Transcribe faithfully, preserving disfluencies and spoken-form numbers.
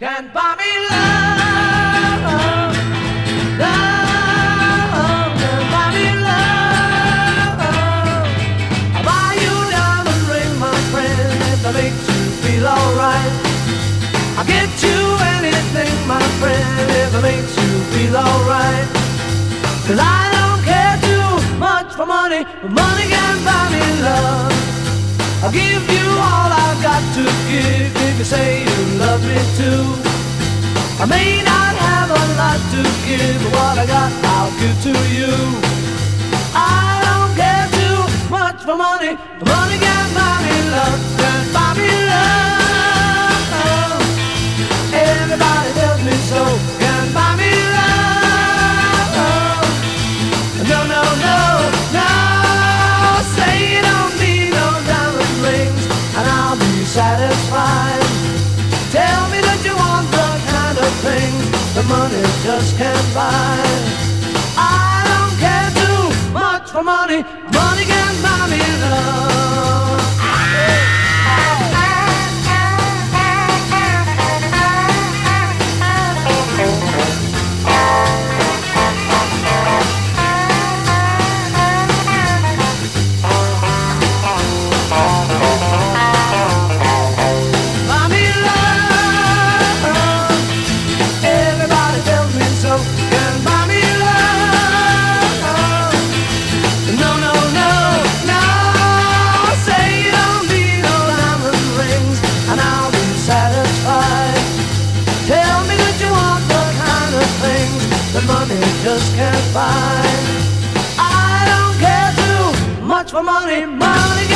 can't buy me love. Love can't buy me love. I'll buy you a diamond ring, my friend, if that makes you feel alright. I'll get you anything, my friend, if it makes you feel alright. Cause I don't care too much for money, but money can't buy me love. I'll give you all I've got to give if you say you love me too. I may not have a lot to give, but what I got I'll give to you. I don't care too much for money, but money can't buy me love. Can't buy me love. Everybody tells me so. Can't buy me love. No, no, no, no. Say you don't need no diamond rings and I'll be satisfied. Tell me that you want the kind of things that money just can't buy. I don't care too much for money. Money can't buy me love. Money just can't buy. I don't care too much for money. Money